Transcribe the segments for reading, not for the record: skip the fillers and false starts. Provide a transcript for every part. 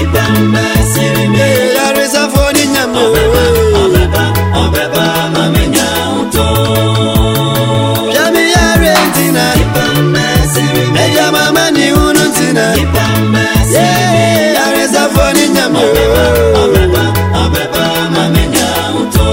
Yaresa foni nyame obeba mamenya uto Jami yarentina Eja mama ni ununtina Yaresa foni nyame obeba mamenya uto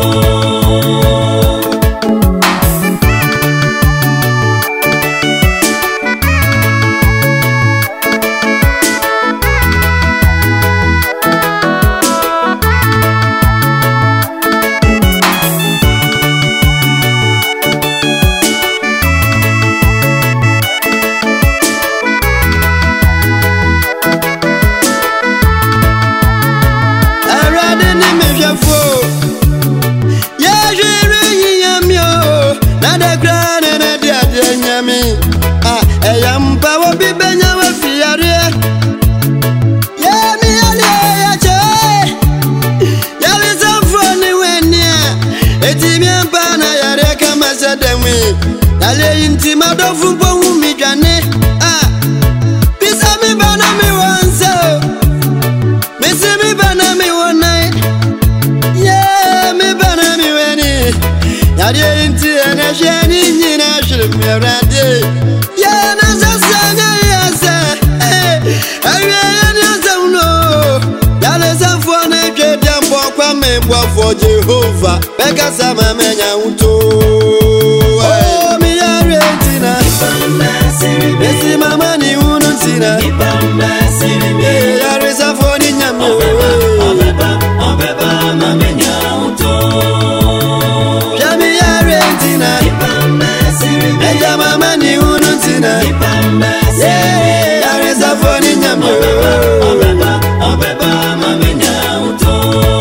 Yale inti madofu po umi jane Pisa mi bana mi wanso Misi mi bana mi wanai Yeah mi bana mi weni Yale inti ene sheni njina shilmi rade Yeah nasa sanya yasa Awe yasa uno Yale safone jede mbo kwa membwa for Jehovah Beka sama menya uto Besi mama ni ununtina Yaresa foni nyame obeba mamenya uto Jami yarentina Eja mama ni ununtina Yaresa foni nyame obeba mamenya uto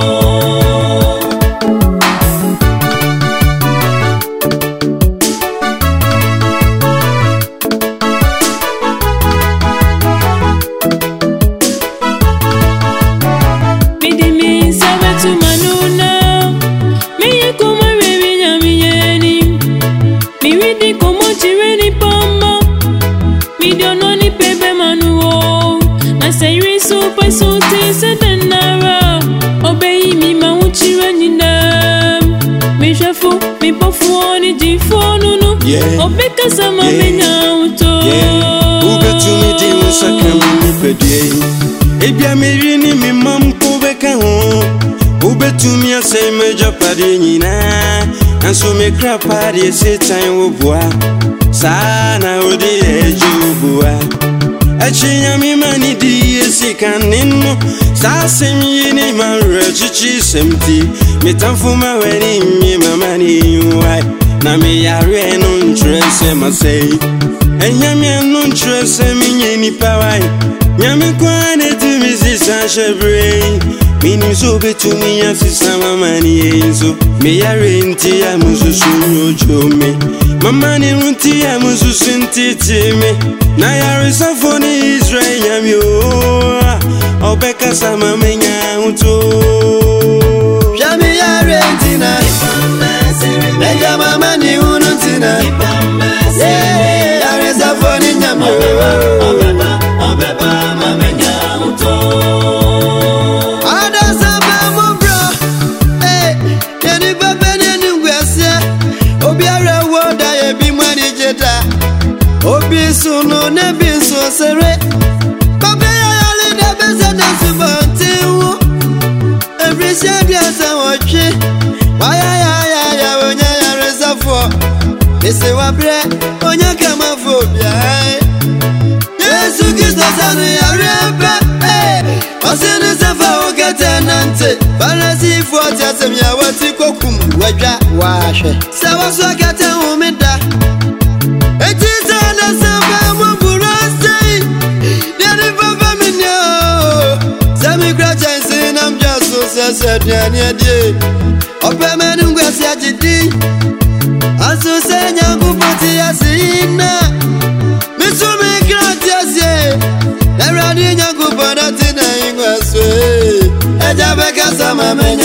Obeka sama menya uto Ubetumi di usaka mimi pedie Ebia merini mi mampo beka ho Ubetumi ase meja pade nyina Anso me kra pade setan wobua Sana odi ejubua Achinya mi mani di esika nino Sasem yini manrechichi semti Mitamfuma weni mi mamani yuai Na me yare no ntrese masei Enyame no ntrese minye ni pawai Nyame kwane timisi sashebre Mini so betumi ya sisa mamani yenzo Me yare nti ya mususu nyojome Mamani runti ya mususu ntitime Na yare safoni Israel nyame o Obeka sama menya uto Jami yare ntina Eja mama ni ununtina Yaresa foni nyame obeba mamenya uto Ada saba mo bro Yeni baba neni ngwese Obi ara woda ye bi mwani jeta Obi sunu ne bi so sere Baba ya yali de bese da subonti wu Every shade ya sa wochi Waya ya wonya ya resafo Ese wabre onya kama phobia Yesu Kristo sanu ya rebe Osene safa okete nante Balasi fuati asem ya wati kokum Waja washe Sewa swakete umida Eti sana safa mburase Yeni papa minyo Semi kracha isi namjasu Sese diani edie Ope menu ngwesi ajidi Asu senya kupati ya sina Misumi krati ya siye Eradi nyangu panati na ingweswe Eja beka sama menya